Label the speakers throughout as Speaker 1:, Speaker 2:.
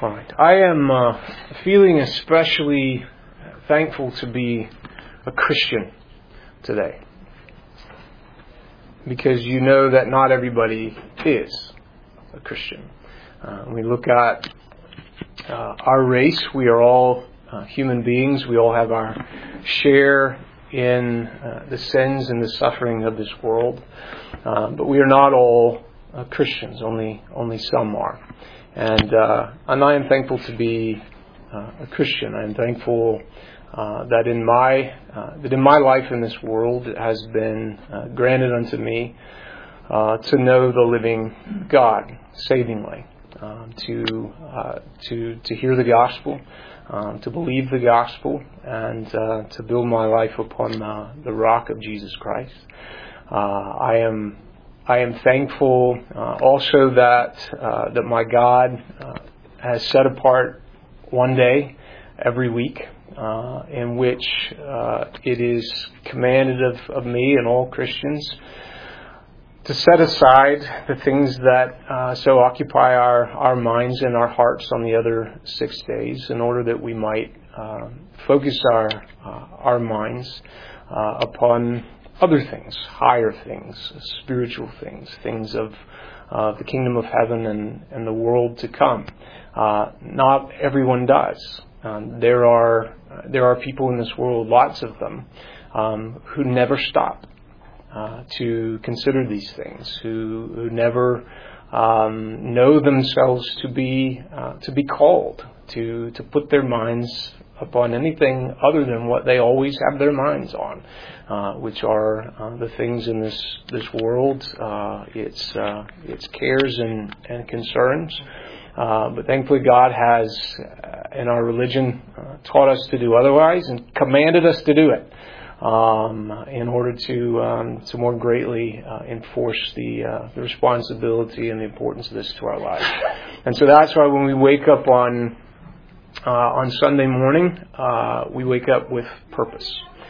Speaker 1: All right. I am feeling especially thankful to be a Christian today, because you know that not everybody is a Christian. We look at our race. We are all human beings. We all have our share in the sins and the suffering of this world, but we are not all Christians. Only some are. And I am thankful to be a Christian. I am thankful that in my life in this world it has been granted unto me to know the living God savingly, to hear the gospel, to believe the gospel, and to build my life upon the rock of Jesus Christ. I am thankful also that my God has set apart one day every week in which it is commanded of me and all Christians to set aside the things that so occupy our minds and our hearts on the other 6 days, in order that we might focus our minds upon other things, higher things, spiritual things, things of the kingdom of heaven and the world to come. Not everyone does. There are people in this world, lots of them, who never stop to consider these things, who never know themselves to be called to put their minds upon anything other than what they always have their minds on, which are the things in this world, its cares and concerns. But thankfully God has, in our religion, taught us to do otherwise and commanded us to do it in order to more greatly enforce the responsibility and the importance of this to our lives. And so that's why when we wake up on Sunday morning, we wake up with purpose.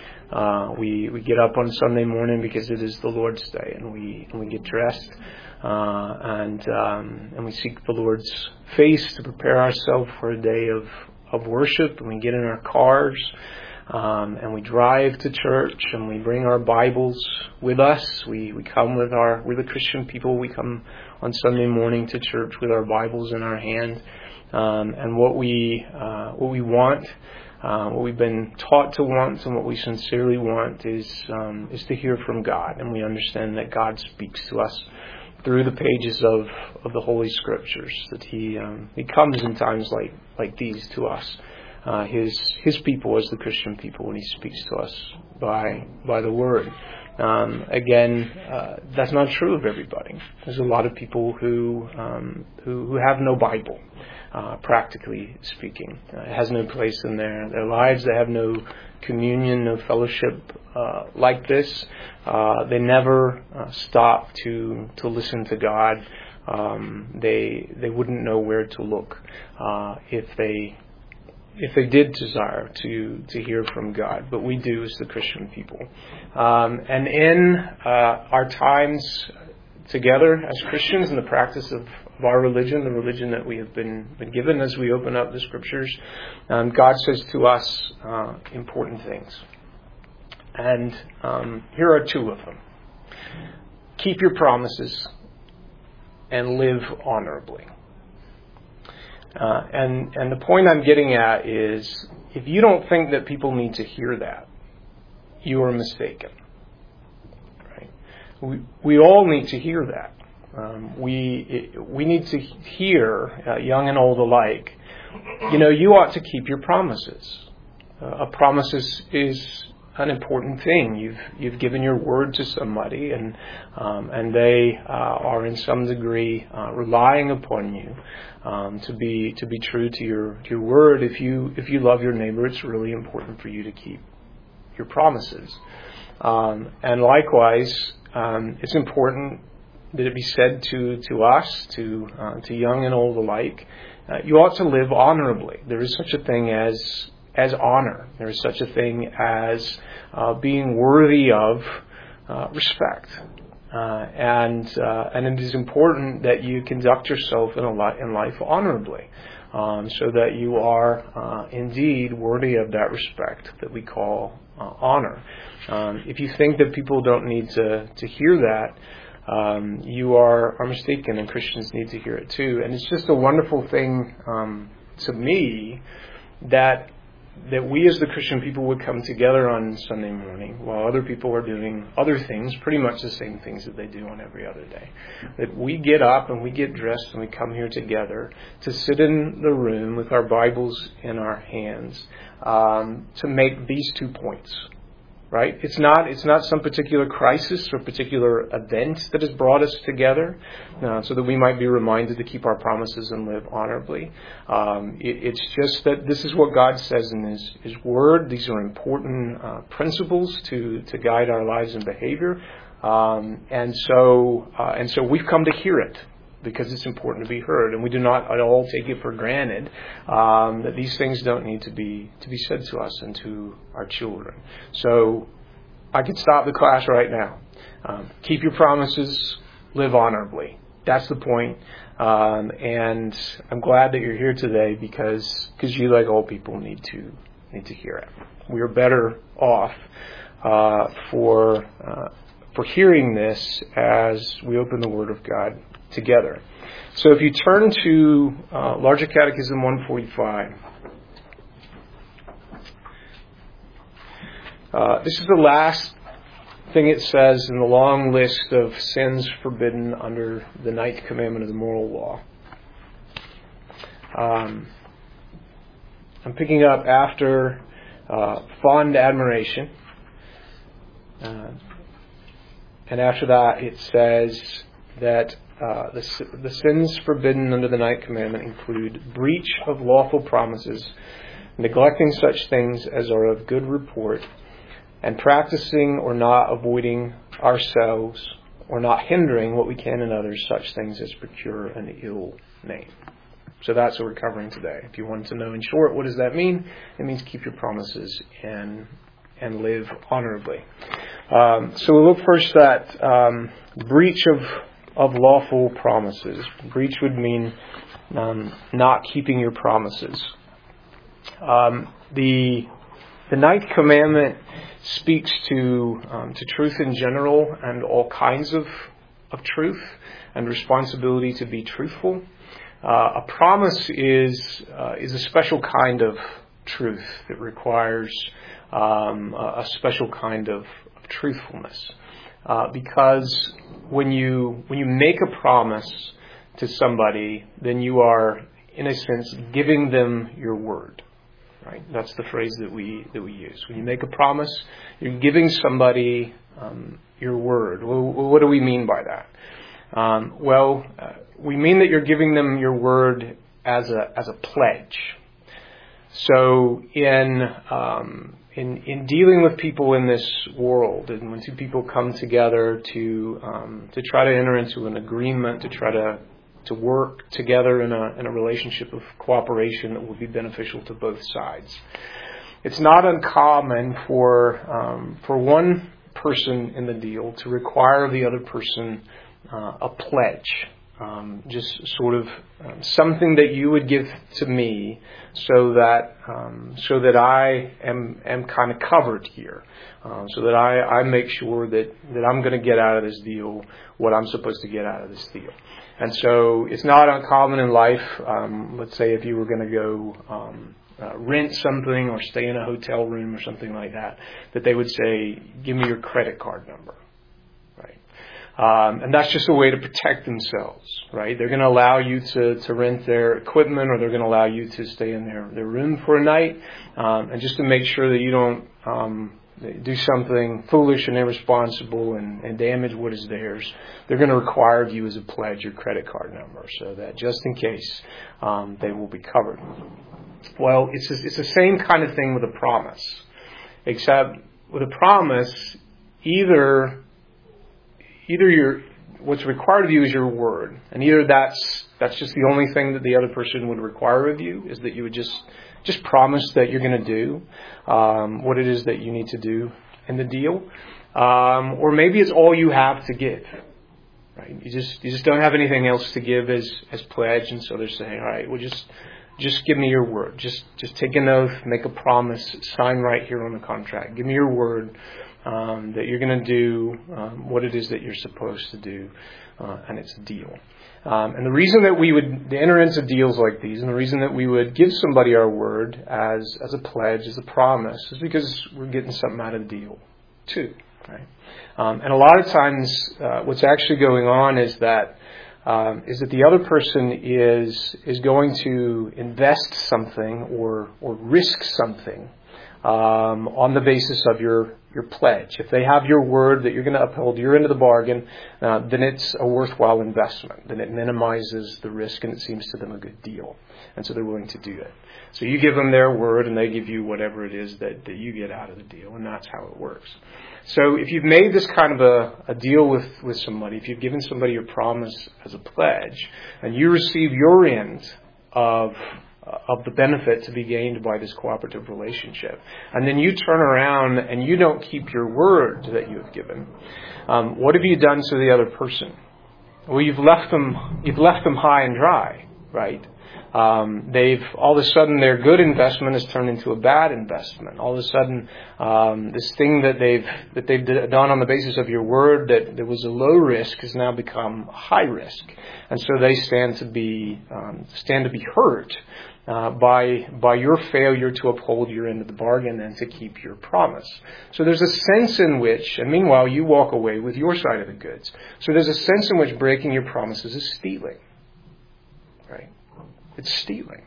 Speaker 1: We get up on Sunday morning because it is the Lord's Day, and we get dressed and we seek the Lord's face to prepare ourselves for a day of worship. And we get in our cars and we drive to church, and we bring our Bibles with us. We come we're the Christian people. We come on Sunday morning to church with our Bibles in our hand. And what we want, what we've been taught to want, and what we sincerely want is to hear from God. And we understand that God speaks to us through the pages of the Holy Scriptures. That He comes in times like these to us, His people as the Christian people, when He speaks to us by the Word. Again, that's not true of everybody. There's a lot of people who have no Bible. Practically speaking, it has no place in their lives. They have no communion, no fellowship like this. They never stop to listen to God. They wouldn't know where to look if they did desire to hear from God. But we do as the Christian people. And in our times together as Christians, in the practice of our religion, the religion that we have been given as we open up the Scriptures, God says to us important things. And here are two of them. Keep your promises and live honorably. And the point I'm getting at is, if you don't think that people need to hear that, you are mistaken. Right? We all need to hear that. We need to hear, young and old alike, you ought to keep your promises. A promise is an important thing. You've given your word to somebody, and they are in some degree relying upon you to be true to your word. If you love your neighbor, it's really important for you to keep your promises. And likewise, it's important that it be said to us, to young and old alike, you ought to live honorably. There is such a thing as honor. There is such a thing as being worthy of respect. And it is important that you conduct yourself in life honorably. so that you are indeed worthy of that respect that we call honor. If you think that people don't need to hear that, you are mistaken, and Christians need to hear it too. And it's just a wonderful thing to me that we as the Christian people would come together on Sunday morning while other people are doing other things, pretty much the same things that they do on every other day. That we get up and we get dressed and we come here together to sit in the room with our Bibles in our hands to make these 2 points. Right? It's not some particular crisis or particular event that has brought us together so that we might be reminded to keep our promises and live honorably. It's just that this is what God says in His Word. These are important principles to guide our lives and behavior. And so we've come to hear it, because it's important to be heard, and we do not at all take it for granted that these things don't need to be said to us and to our children. So I could stop the class right now. Keep your promises, live honorably. That's the point. And I'm glad that you're here today because you, like all people, need to hear it. We are better off for hearing this as we open the Word of God together. So if you turn to Larger Catechism 145, this is the last thing it says in the long list of sins forbidden under the 9th commandment of the moral law. I'm picking up after fond admiration. And after that it says that the sins forbidden under the 9th commandment include breach of lawful promises, neglecting such things as are of good report, and practicing or not avoiding ourselves, or not hindering what we can in others, such things as procure an ill name. So that's what we're covering today. If you wanted to know in short, what does that mean? It means keep your promises and live honorably. So we'll look first at breach of lawful promises. Breach would mean not keeping your promises. The 9th commandment speaks to truth in general and all kinds of truth and responsibility to be truthful. A promise is a special kind of truth that requires a special kind of truthfulness. Because when you make a promise to somebody, then you are, in a sense, giving them your word. Right? That's the phrase that we use. When you make a promise, you're giving somebody your word. Well, what do we mean by that? We mean that you're giving them your word as a pledge. So in dealing with people in this world, and when two people come together to try to enter into an agreement, to try to work together in a relationship of cooperation that will be beneficial to both sides, it's not uncommon for one person in the deal to require the other person a pledge. Just sort of something that you would give to me so that I am kind of covered here, so that I make sure that I'm going to get out of this deal what I'm supposed to get out of this deal. And so it's not uncommon in life, let's say if you were going to go rent something or stay in a hotel room or something like that they would say, give me your credit card number. And that's just a way to protect themselves, right? They're going to allow you to rent their equipment, or they're going to allow you to stay in their room for a night. And just to make sure that you don't do something foolish and irresponsible and damage what is theirs, they're going to require of you as a pledge your credit card number, so that just in case they will be covered. Well, it's the same kind of thing with a promise, except with a promise, either what's required of you is your word, and either that's just the only thing that the other person would require of you, is that you would just promise that you're going to do what it is that you need to do in the deal, or maybe it's all you have to give. Right? You just don't have anything else to give as pledge, and so they're saying, all right, we'll just just give me your word. Just take an oath, make a promise, sign right here on the contract. Give me your word that you're going to do what it is that you're supposed to do, and it's a deal. And the reason that we would enter into deals like these, and the reason that we would give somebody our word as a pledge, as a promise, is because we're getting something out of the deal too. Right? And a lot of times, what's actually going on is that the other person is going to invest something or risk something on the basis of your pledge. If they have your word that you're going to uphold your end of the bargain, then it's a worthwhile investment. Then it minimizes the risk and it seems to them a good deal. And so they're willing to do it. So you give them their word and they give you whatever it is that you get out of the deal. And that's how it works. So if you've made this kind of a deal with somebody, if you've given somebody a promise as a pledge, and you receive your end of the benefit to be gained by this cooperative relationship, and then you turn around and you don't keep your word that you have given, what have you done to the other person? Well, you've left them high and dry, right? They've all of a sudden their good investment has turned into a bad investment. All of a sudden, this thing that they've done on the basis of your word that was a low risk has now become high risk, and so they stand to be hurt by your failure to uphold your end of the bargain and to keep your promise. So there's a sense in which, and meanwhile you walk away with your side of the goods. So there's a sense in which breaking your promises is stealing. Right? It's stealing.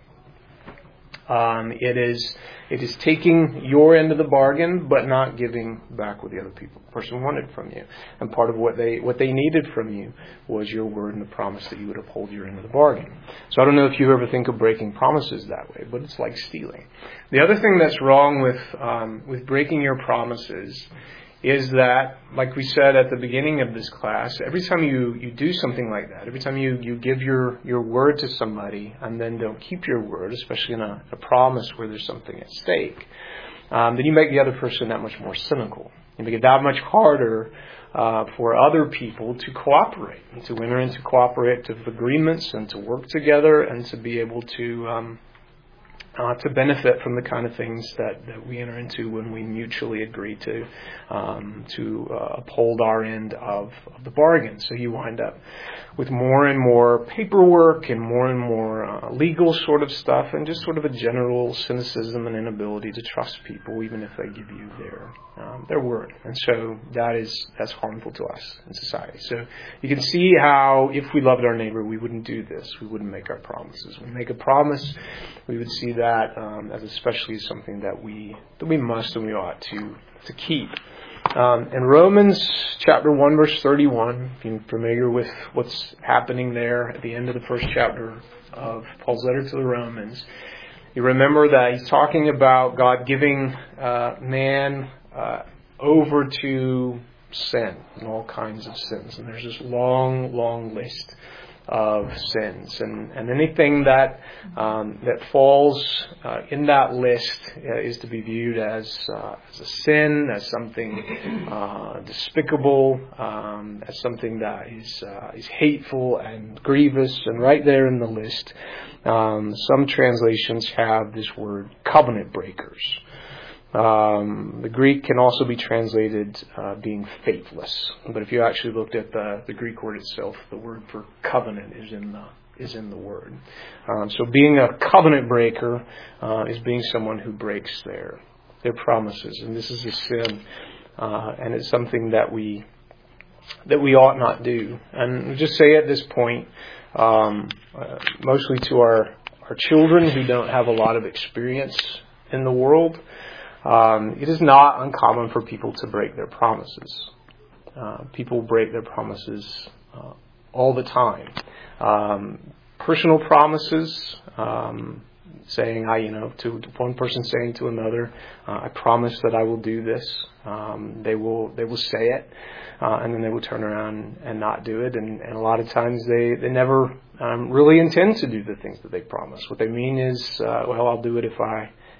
Speaker 1: It is taking your end of the bargain, but not giving back what the other person wanted from you. And part of what they needed from you was your word and the promise that you would uphold your end of the bargain. So I don't know if you ever think of breaking promises that way, but it's like stealing. The other thing that's wrong with breaking your promises is that, like we said at the beginning of this class, every time you do something like that, every time you give your word to somebody and then don't keep your word, especially in a promise where there's something at stake, then you make the other person that much more cynical. You make it that much harder for other people to cooperate, and to enter into cooperative agreements and to work together and to be able to benefit from the kind of things that we enter into when we mutually agree to uphold our end of the bargain. So you wind up with more and more paperwork and more legal sort of stuff, and just sort of a general cynicism and inability to trust people, even if they give you their word. And so that's harmful to us in society. So you can see how if we loved our neighbor, we wouldn't do this. We wouldn't make our promises. When we make a promise, we would see that as especially something that we must and we ought to keep. In Romans chapter 1 verse 31, if you're familiar with what's happening there at the end of the first chapter of Paul's letter to the Romans, you remember that he's talking about God giving man over to sin and all kinds of sins. And there's this long list of sins, and anything that falls in that list is to be viewed as a sin, as something despicable, as something that is hateful and grievous. And right there in the list, some translations have this word covenant breakers. The Greek can also be translated being faithless, but if you actually looked at the Greek word itself, the word for covenant is in the word. So being a covenant breaker is being someone who breaks their promises, and this is a sin, and it's something that we ought not do. And we'll just say at this point, mostly to our children who don't have a lot of experience in the world. It is not uncommon for people to break their promises. People break their promises all the time. Personal promises, saying, to one person saying to another, I promise that I will do this. They will say it, and then they will turn around and not do it. And a lot of times they never really intend to do the things that they promise. What they mean is, I'll do it if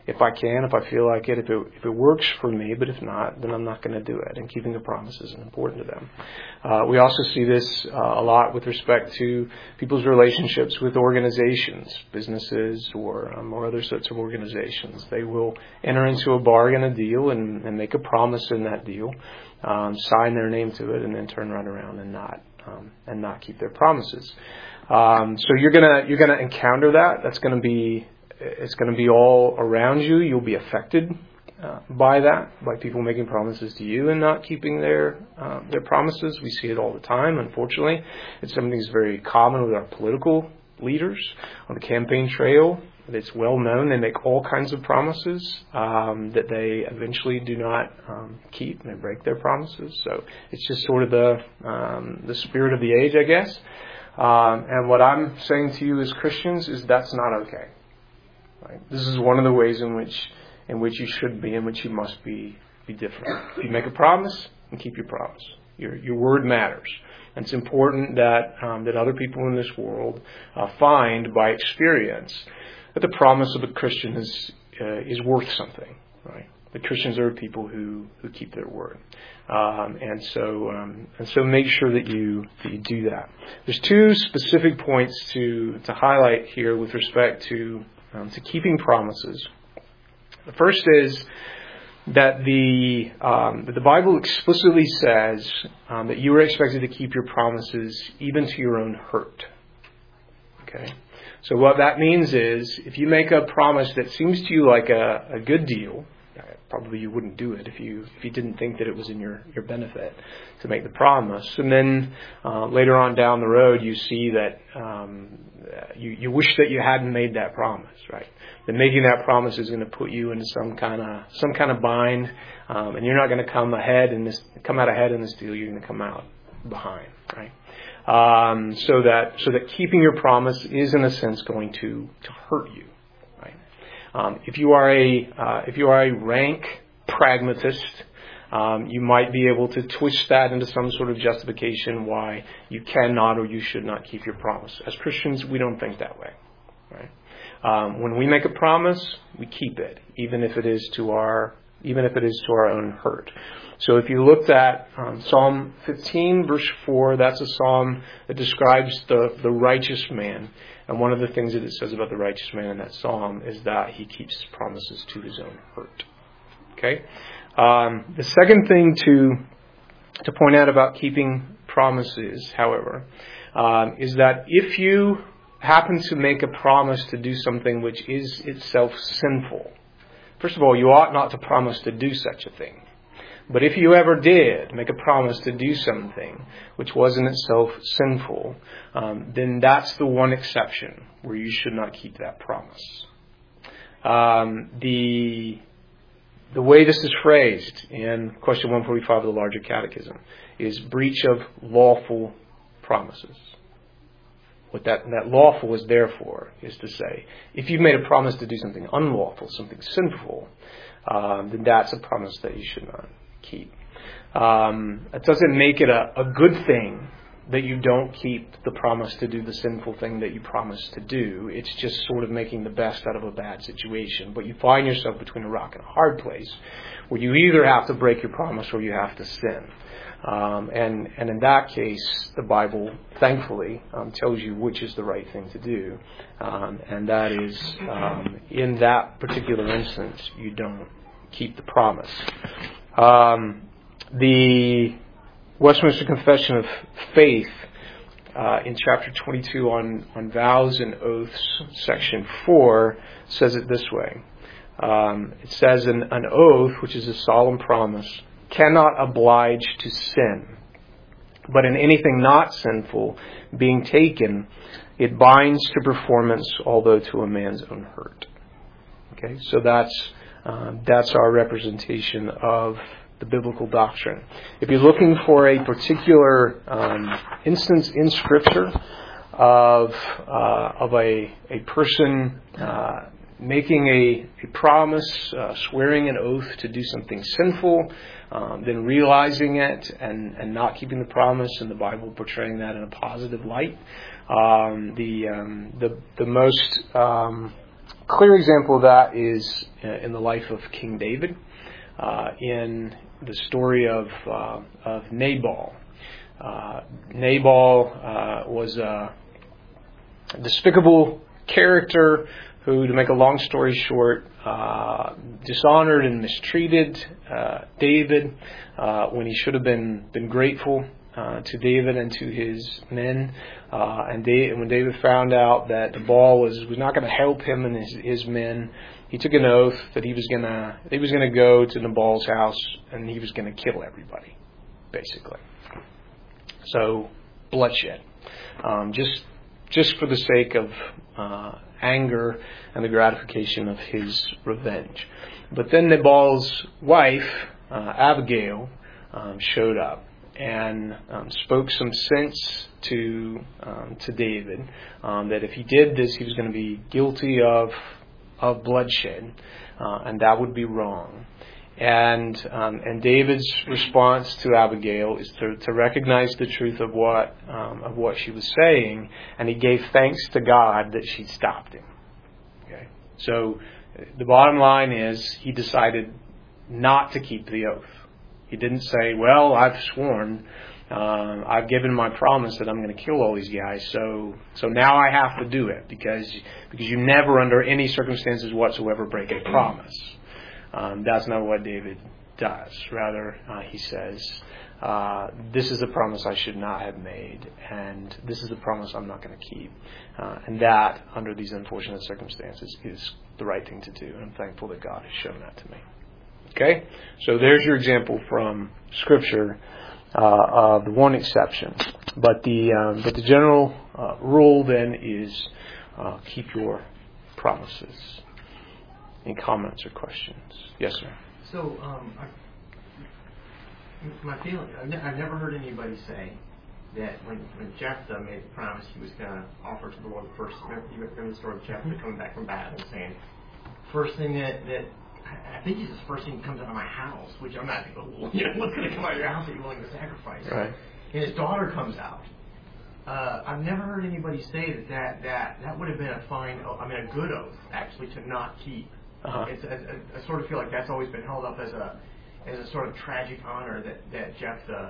Speaker 1: if I can, if I feel like it, if it works for me. But if not, then I'm not going to do it. And keeping a promise is important to them. We also see this a lot with respect to people's relationships with organizations, businesses, or other sorts of organizations. They will enter into a bargain, a deal, and make a promise in that deal, sign their name to it, and then turn right around and not keep their promises. So you're gonna encounter that. It's going to be all around you. You'll be affected by that, by people making promises to you and not keeping their promises. We see it all the time, unfortunately. It's something that's very common with our political leaders on the campaign trail. It's well known they make all kinds of promises that they eventually do not keep, and they break their promises. So it's just sort of the spirit of the age, I guess. And what I'm saying to you as Christians is that's not okay. Right? This is one of the ways in which you should be, in which you must be different. If you make a promise, and keep your promise. Your word matters. And it's important that other people in this world find by experience that the promise of a Christian is worth something. Right? The Christians are people who keep their word, and so make sure that you do that. There's two specific points to highlight here with respect to keeping promises. The first is that the Bible explicitly says that you are expected to keep your promises even to your own hurt. Okay, so what that means is if you make a promise that seems to you like a good deal, probably you wouldn't do it if you didn't think that it was in your benefit to make the promise. And then later on down the road, you see that you wish that you hadn't made that promise, right? That making that promise is going to put you into some kind of bind, and you're not going to come out ahead in this deal. You're going to come out behind, right? So that keeping your promise is in a sense going to hurt you. If you are a rank pragmatist, you might be able to twist that into some sort of justification why you cannot or you should not keep your promise. As Christians, we don't think that way. Right? When we make a promise, we keep it, even if it is to our own hurt. So if you looked at Psalm 15, verse 4, that's a psalm that describes the righteous man. And one of the things that it says about the righteous man in that psalm is that he keeps promises to his own hurt. Okay? The second thing to point out about keeping promises, however, is that if you happen to make a promise to do something which is itself sinful, first of all, you ought not to promise to do such a thing. But if you ever did make a promise to do something which was in itself sinful, then that's the one exception where you should not keep that promise. The way this is phrased in question 145 of the Larger Catechism is breach of lawful promises. What that lawful is there for is to say, if you've made a promise to do something unlawful, something sinful, then that's a promise that you should not keep. It doesn't make it a good thing that you don't keep the promise to do the sinful thing that you promised to do. It's just sort of making the best out of a bad situation. But you find yourself between a rock and a hard place where you either have to break your promise or you have to sin. And in that case, the Bible, thankfully, tells you which is the right thing to do. And that is, in that particular instance, you don't keep the promise. The Westminster Confession of Faith, in chapter 22 on vows and oaths, section 4, says it this way. It says, an oath, which is a solemn promise, cannot oblige to sin, but in anything not sinful being taken, it binds to performance, although to a man's own hurt. Okay, so that's our representation of the biblical doctrine. If you're looking for a particular instance in Scripture of a person making a promise, swearing an oath to do something sinful, then realizing it and not keeping the promise, and the Bible portraying that in a positive light, the most clear example of that is in the life of King David, in the story of Nabal. Nabal was a despicable character who, to make a long story short, dishonored and mistreated David when he should have been grateful to David and to his men. And when David found out that Nabal was not going to help him and his men, he took an oath that he was gonna go to Nabal's house and he was gonna kill everybody, basically. So bloodshed, just for the sake of anger and the gratification of his revenge. But then Nabal's wife, Abigail, showed up and spoke some sense to David, that if he did this, he was going to be guilty of bloodshed, and that would be wrong. And David's response to Abigail is to recognize the truth of what she was saying, and he gave thanks to God that she stopped him. Okay, so the bottom line is he decided not to keep the oath. He didn't say, "Well, I've sworn, I've given my promise that I'm going to kill all these guys, so now I have to do it because you never, under any circumstances whatsoever, break a promise." That's not what David does. Rather, he says, "This is the promise I should not have made, and this is the promise I'm not going to keep." And that, under these unfortunate circumstances, is the right thing to do. And I'm thankful that God has shown that to me. Okay? So there's your example from Scripture. The one exception, but the general rule then is keep your promises. Any comments or questions? Yes, sir.
Speaker 2: So, my feeling, I've never heard anybody say that when Jephthah made the promise he was going to offer to the Lord first. Remember the story of Jephthah coming back from battle, saying, "First thing that I think he says, first thing comes out of my house," which I'm not thinking, what's going to come out of your house that you're willing to sacrifice?
Speaker 1: Right.
Speaker 2: And his daughter comes out. I've never heard anybody say that would have been a good oath, actually, to not keep.
Speaker 1: Uh-huh.
Speaker 2: I sort of feel like that's always been held up as a sort of tragic honor that Jephthah,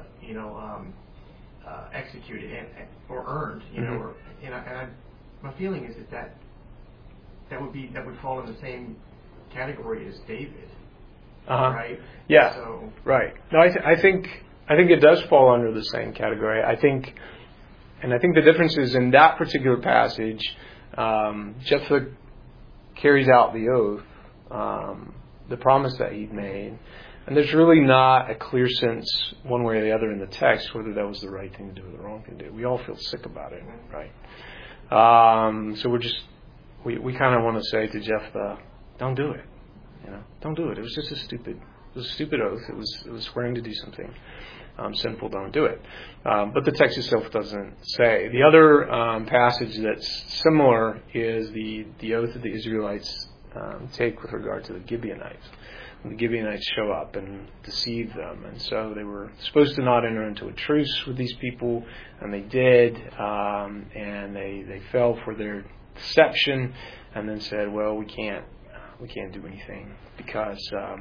Speaker 2: executed or earned, my feeling is that would fall in the same category as David, right?
Speaker 1: Yeah.
Speaker 2: So, right.
Speaker 1: No, I think it does fall under the same category. I think the difference is in that particular passage, Jephthah carries out the oath, the promise that he'd made, and there's really not a clear sense one way or the other in the text whether that was the right thing to do or the wrong thing to do. We all feel sick about it, right? So we kind of want to say to Jephthah, don't do it. Don't do it. It was just a stupid oath. It was swearing to do something sinful. Don't do it. But the text itself doesn't say. The other passage that's similar is the oath that the Israelites take with regard to the Gibeonites. When the Gibeonites show up and deceive them, and so they were supposed to not enter into a truce with these people, and they did, and they fell for their deception, and then said, "Well, we can't do anything because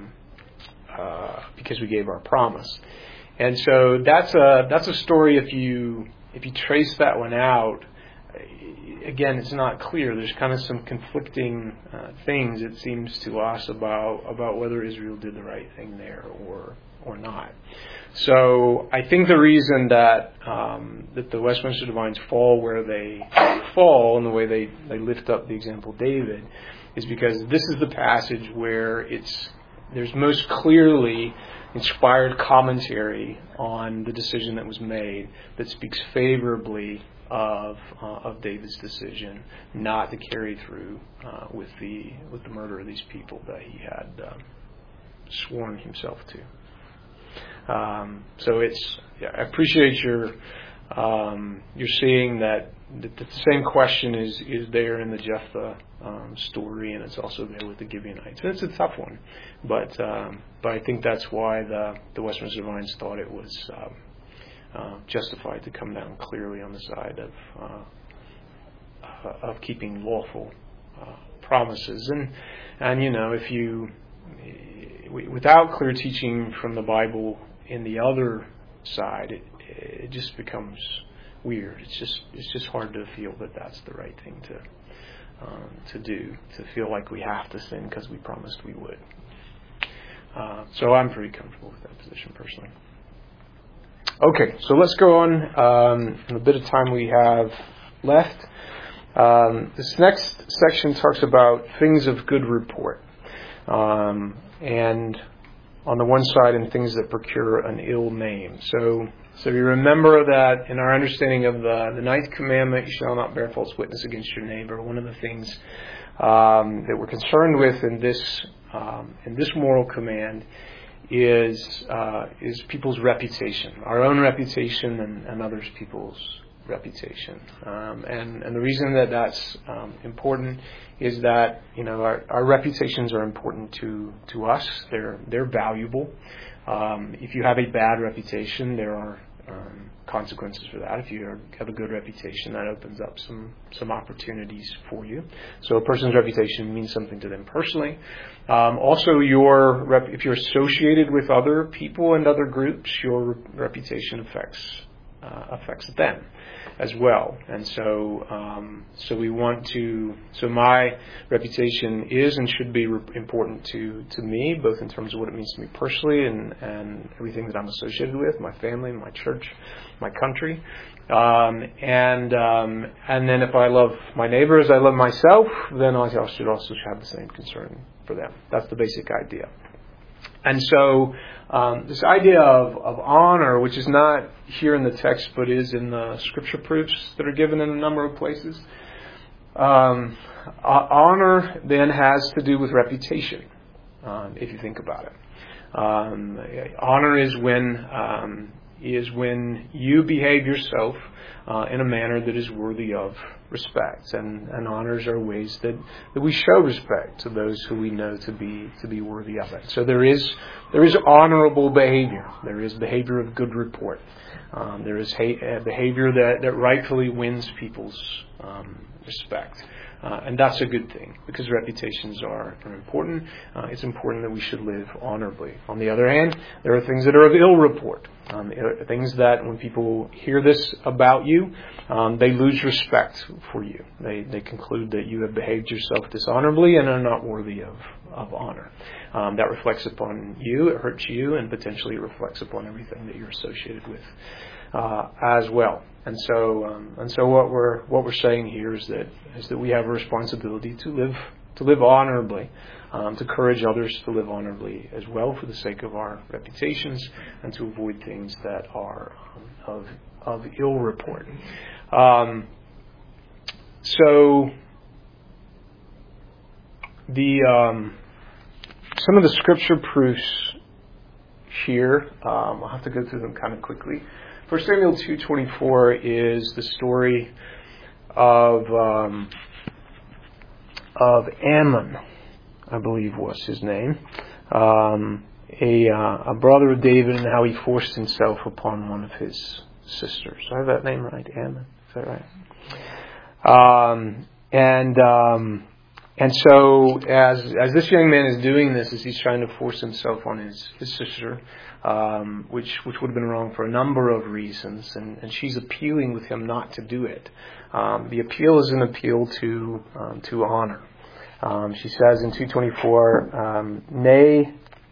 Speaker 1: we gave our promise." And so that's a story. If you trace that one out, again, it's not clear. There's kind of some conflicting things, it seems to us, about whether Israel did the right thing there or not. So I think the reason that the Westminster Divines fall where they fall, and the way they lift up the example of David, is because this is the passage where there's most clearly inspired commentary on the decision that was made that speaks favorably of David's decision not to carry through with the murder of these people that he had sworn himself to. So I appreciate your seeing that the same question is there in the Jephthah story, and it's also there with the Gibeonites. And it's a tough one, but I think that's why the Westminster Divines thought it was justified to come down clearly on the side of keeping lawful promises. And if you, without clear teaching from the Bible in the other side, it just becomes weird. It's just hard to feel that that's the right thing to do, to feel like we have to sin because we promised we would. So I'm pretty comfortable with that position personally. Okay, so let's go on in the bit of time we have left. This next section talks about things of good report. And on the one side, and things that procure an ill name. So you remember that in our understanding of the ninth commandment, you shall not bear false witness against your neighbor. One of the things that we're concerned with in this moral command is people's reputation, our own reputation and others' people's reputation. And the reason that that's important is that our reputations are important to us. They're valuable. If you have a bad reputation, there are consequences for that. If you have a good reputation, that opens up some opportunities for you. So a person's reputation means something to them personally. Also, if you're associated with other people and other groups, your reputation affects them as well. And so we want to. So my reputation is and should be important to me, both in terms of what it means to me personally and everything that I'm associated with, my family, my church, my country. And then if I love my neighbor as I love myself, then I should also have the same concern for them. That's the basic idea. And so this idea of honor, which is not here in the text but is in the scripture proofs that are given in a number of places, honor then has to do with reputation, if you think about it. Honor is when you behave yourself in a manner that is worthy of respect, and honors are ways that we show respect to those who we know to be worthy of it. So there is honorable behavior. There is behavior of good report. There is behavior that rightfully wins people's respect. And that's a good thing, because reputations are important. It's important that we should live honorably. On the other hand, there are things that are of ill report. Things that when people hear this about you, they lose respect for you. They conclude that you have behaved yourself dishonorably and are not worthy of honor. That reflects upon you, it hurts you, and potentially it reflects upon everything that you're associated with as well. And so what we're saying here is that we have a responsibility to live honorably, to encourage others to live honorably as well for the sake of our reputations, and to avoid things that are of ill report. So some of the scripture proofs here, I'll have to go through them kind of quickly. 1 Samuel 2:24 is the story of Ammon, I believe was his name, a brother of David, and how he forced himself upon one of his sisters. I have that name right, Ammon? Is that right? And so as this young man is doing this, as he's trying to force himself on his sister, which would have been wrong for a number of reasons, and she's appealing with him not to do it. The appeal is an appeal to honor. She says in 2:24, nay.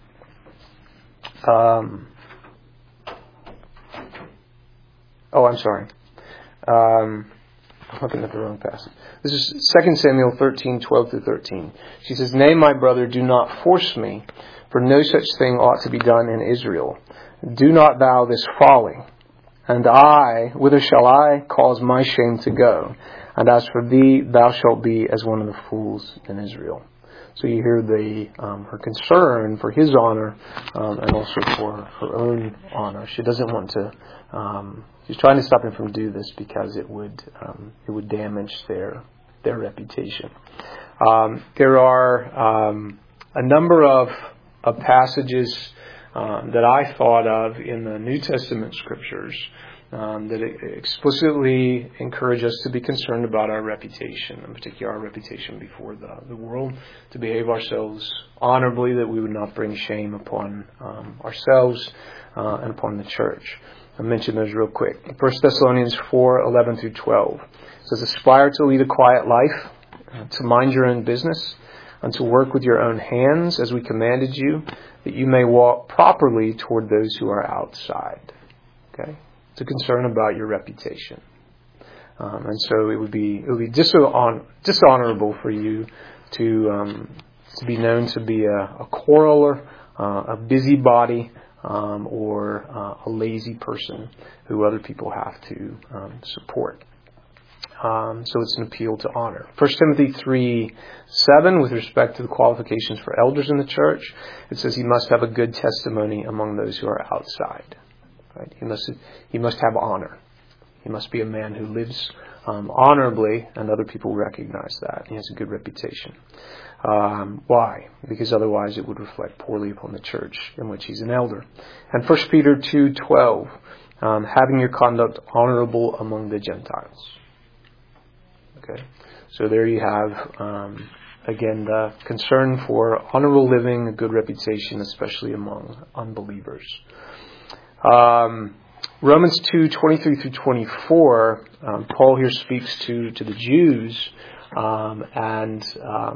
Speaker 1: I'm sorry. I'm looking at the wrong passage. This is 2 Samuel 13:12-13. She says, nay, my brother, do not force me, for no such thing ought to be done in Israel. Do not thou this folly. And whither shall I cause my shame to go? And as for thee, thou shalt be as one of the fools in Israel. So you hear her concern for his honor, and also for her own honor. She doesn't want to. She's trying to stop him from doing this because it would damage their reputation. There are a number of passages that I thought of in the New Testament scriptures that explicitly encourage us to be concerned about our reputation, in particular our reputation before the world, to behave ourselves honorably, that we would not bring shame upon ourselves and upon the church. I'll mention those real quick. 1 Thessalonians 4:11 through 12 says, "Aspire to lead a quiet life, to mind your own business, and to work with your own hands as we commanded you, that you may walk properly toward those who are outside." Okay? It's a concern about your reputation. And so it would be dishonorable for you to be known to be a quarreler, a busybody, or a lazy person who other people have to support. So it's an appeal to honor. 1 Timothy 3:7, with respect to the qualifications for elders in the church, it says he must have a good testimony among those who are outside. Right? He must have honor. He must be a man who lives honorably, and other people recognize that. He has a good reputation. Why? Because otherwise it would reflect poorly upon the church in which he's an elder. And 1 Peter 2:12, having your conduct honorable among the Gentiles. Okay, so there you have, again, the concern for honorable living, a good reputation, especially among unbelievers. Romans 2:23 through 24, Paul here speaks to the Jews and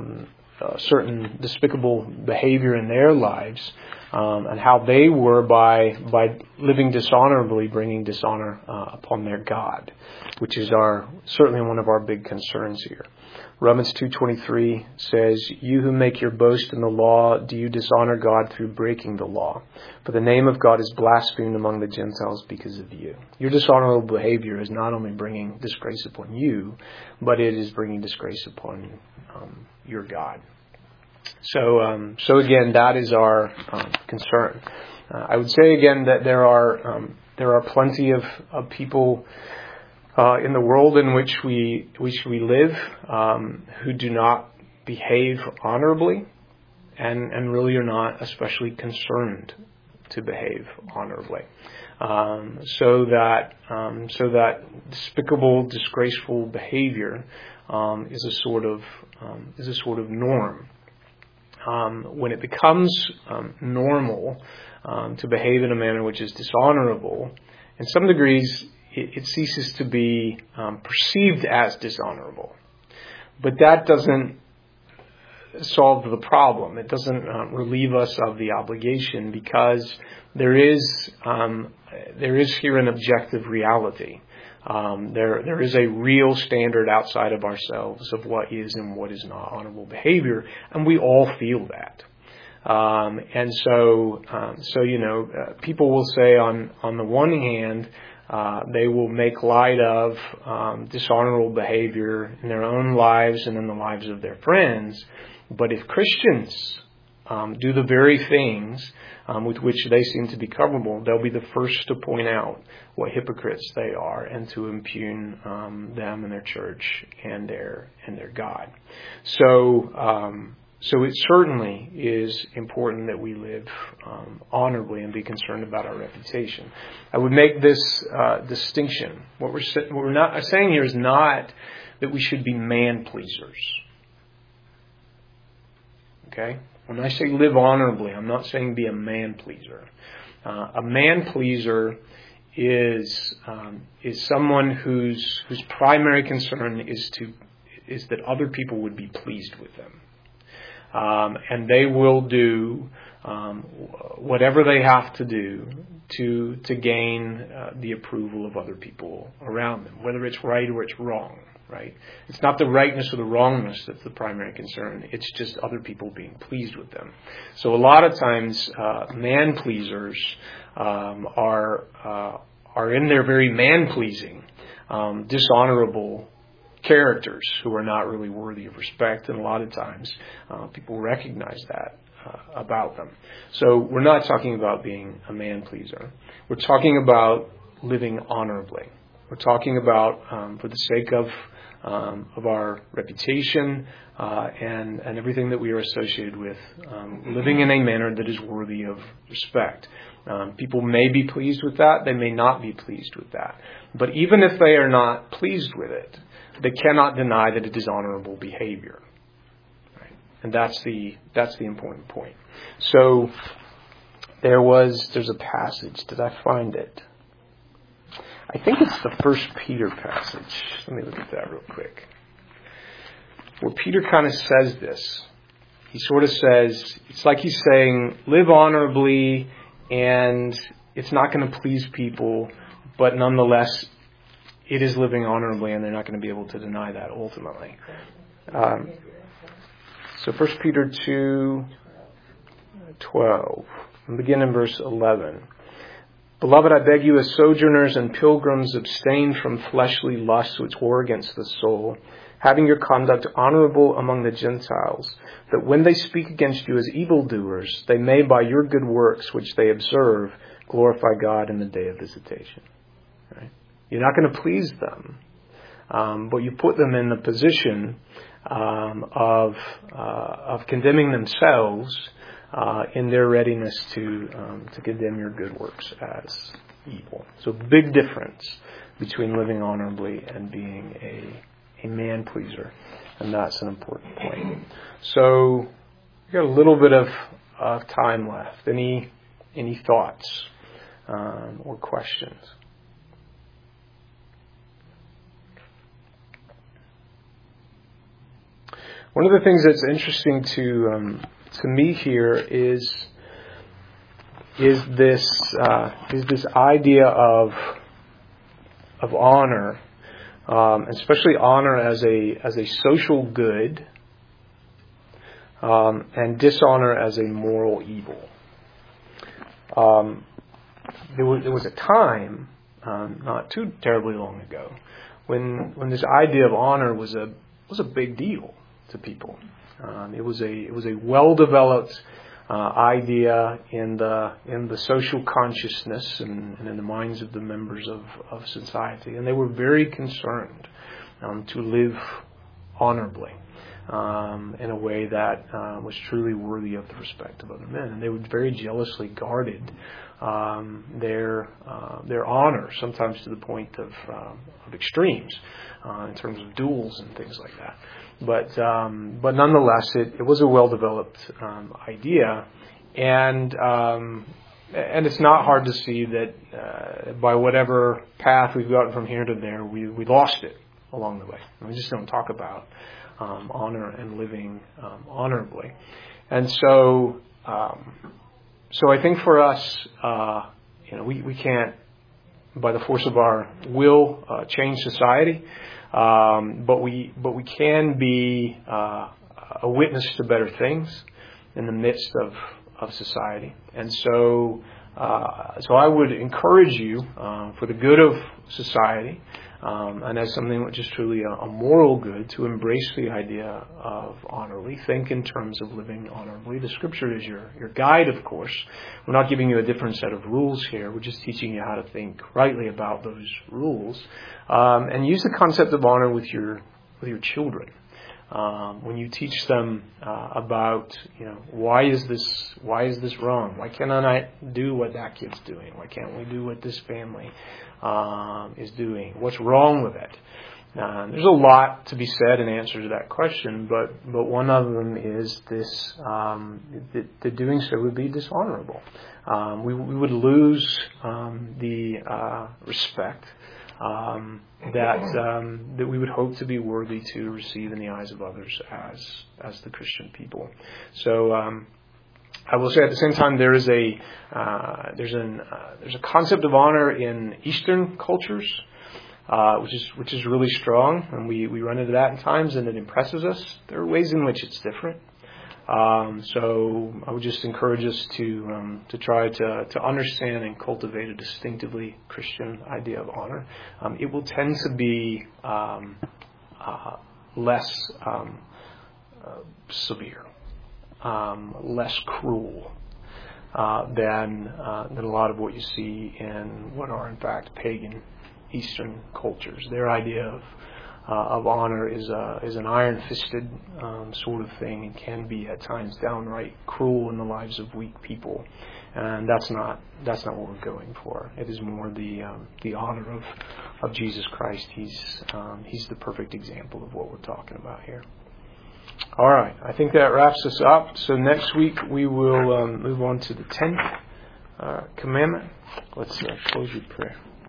Speaker 1: certain despicable behavior in their lives, and how they were by living dishonorably, bringing dishonor upon their God, which is certainly one of our big concerns here. Romans 2:23 says, "You who make your boast in the law, do you dishonor God through breaking the law? For the name of God is blasphemed among the Gentiles because of you." Your dishonorable behavior is not only bringing disgrace upon you, but it is bringing disgrace upon your God. So again, that is our concern. I would say again that there are plenty of people in the world in which we live who do not behave honorably, and really are not especially concerned to behave honorably. So that despicable, disgraceful behavior is a sort of norm. When it becomes normal to behave in a manner which is dishonorable, in some degrees it ceases to be perceived as dishonorable. But that doesn't solve the problem. It doesn't relieve us of the obligation, because there is here an objective reality. There is a real standard outside of ourselves of what is and what is not honorable behavior, and we all feel that. And so people will say on the one hand, they will make light of dishonorable behavior in their own lives and in the lives of their friends. But if Christians do the very things with which they seem to be comfortable, they'll be the first to point out what hypocrites they are and to impugn them and their church and their God. So it certainly is important that we live honorably and be concerned about our reputation. I would make this distinction. What we're not saying here is not that we should be man pleasers. Okay? When I say live honorably, I'm not saying be a man pleaser. A man pleaser is someone whose primary concern is that other people would be pleased with them. And they will do whatever they have to do to gain the approval of other people around them, whether it's right or it's wrong. Right? It's not the rightness or the wrongness that's the primary concern. It's just other people being pleased with them. So a lot of times, man pleasers are in their very man pleasing, dishonorable characters who are not really worthy of respect, and a lot of times people recognize that about them. So we're not talking about being a man pleaser. We're talking about living honorably. We're talking about, for the sake of of our reputation, and everything that we are associated with, living in a manner that is worthy of respect. People may be pleased with that. They may not be pleased with that. But even if they are not pleased with it, they cannot deny that it is honorable behavior. Right? And that's the important point. So there's a passage. Did I find it? I think it's the 1 Peter passage. Let me look at that real quick. Where Peter kind of says this. He sort of says, it's like he's saying, live honorably, and it's not going to please people, but nonetheless, it is living honorably, and they're not going to be able to deny that ultimately. So 1 Peter 2:12. And begin in verse 11. Beloved, I beg you as sojourners and pilgrims, abstain from fleshly lusts which war against the soul, having your conduct honorable among the Gentiles, that when they speak against you as evildoers, they may by your good works which they observe glorify God in the day of visitation. Right? You're not going to please them, but you put them in the position of condemning themselves in their readiness to condemn your good works as evil. So big difference between living honorably and being a man pleaser, and that's an important point. So we've got a little bit of time left. Any thoughts or questions? One of the things that's interesting to me here is this idea of honor, especially honor as a social good, and dishonor as a moral evil. There was a time, not too terribly long ago, when this idea of honor was a big deal to people. It was a well-developed idea in the social consciousness and in the minds of the members of society, and they were very concerned to live honorably in a way that was truly worthy of the respect of other men, and they would very jealously guarded their honor, sometimes to the point of extremes in terms of duels and things like that. But nonetheless, it was a well-developed idea, and it's not hard to see that by whatever path we've gotten from here to there, we lost it along the way. We just don't talk about honor and living honorably, and so I think for us, we can't, by the force of our will, change society. But we can be a witness to better things in the midst of society, and so I would encourage you, for the good of society, and as something which is truly a moral good, to embrace the idea of honorably. Think in terms of living honorably. The Scripture is your guide, of course. We're not giving you a different set of rules here. We're just teaching you how to think rightly about those rules, and use the concept of honor with your children. When you teach them about, why is this wrong? Why can't I do what that kid's doing? Why can't we do what this family is doing? What's wrong with it? There's a lot to be said in answer to that question, but one of them is this: that doing so would be dishonorable. We would lose the respect that we would hope to be worthy to receive in the eyes of others as the Christian people. So I will say at the same time there's a concept of honor in Eastern cultures, which is really strong, and we run into that at times, and it impresses us. There are ways in which it's different. So I would just encourage us to try to understand and cultivate a distinctively Christian idea of honor. It will tend to be less severe, less cruel than a lot of what you see in what are in fact pagan Eastern cultures. Their idea of honor is an iron-fisted sort of thing, and can be at times downright cruel in the lives of weak people. And that's not what we're going for. It is more the honor of Jesus Christ. He's the perfect example of what we're talking about here. All right, I think that wraps us up. So next week we will move on to the 10th commandment. Let's close with prayer.